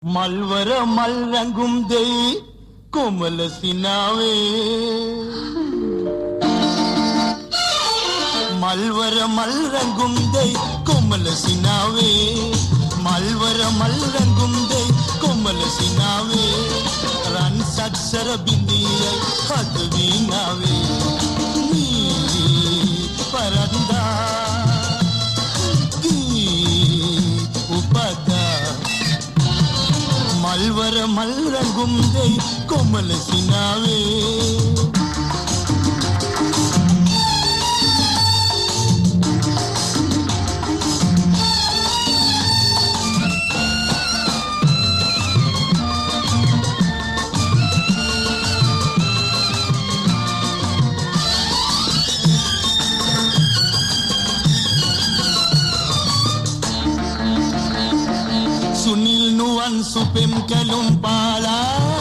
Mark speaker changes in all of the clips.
Speaker 1: මල්වර මල් රැඟුම් දෙයි කොමල සිනාවේ මල්වර මල් රැඟුම් දෙයි කොමල සිනාවේ මල්වර මල් රැඟුම් දෙයි කොමල සිනාවේ රන් සක්සර බිඳියයි හද වීණාවේ පරන්දා මල්වර මල් රැඟුම් දෙයි කොමල සිනාවේ सुनील नुवन सुपिम कलुम पाला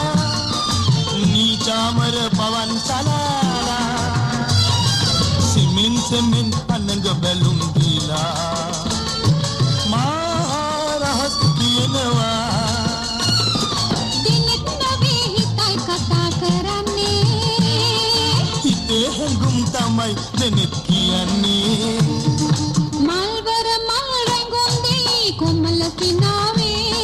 Speaker 1: नीचामर पवन सलाला सिमिन सिमिन अनंग बेलुम गीला मारहस कियनवा
Speaker 2: दिनेत नवे हितයි කතා කරන්නේ
Speaker 1: හිතේ හැඟුම් තමයි දෙනෙත් කියන්නේ
Speaker 2: මල්වර මල් රැඟුම් දෙයි කොමල සිනාවේ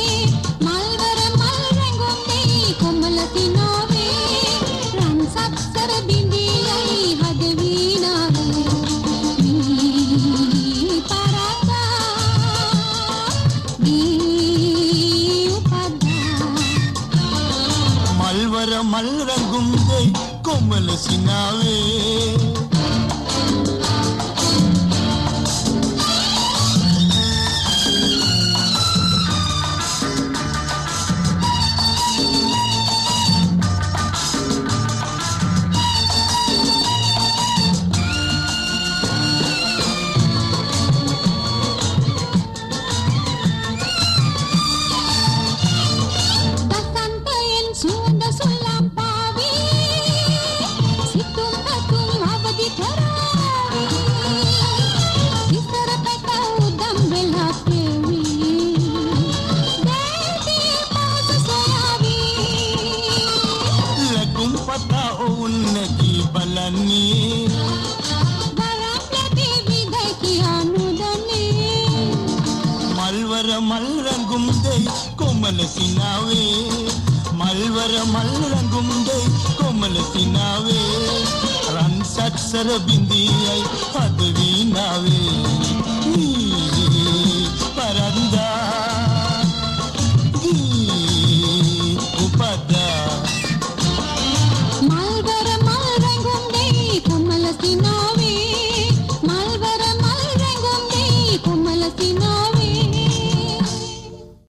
Speaker 1: मल रंगुम दे कोमल सिनावे मलवर मल रंगुम दे कोमल सिनावे मलवर मल रंगुम दे कोमल सिनावे रन सत्सर बिंदियाई हद वीणावे परंदा उपदा
Speaker 2: मलवर मल रंगुम दे कोमल सिनावे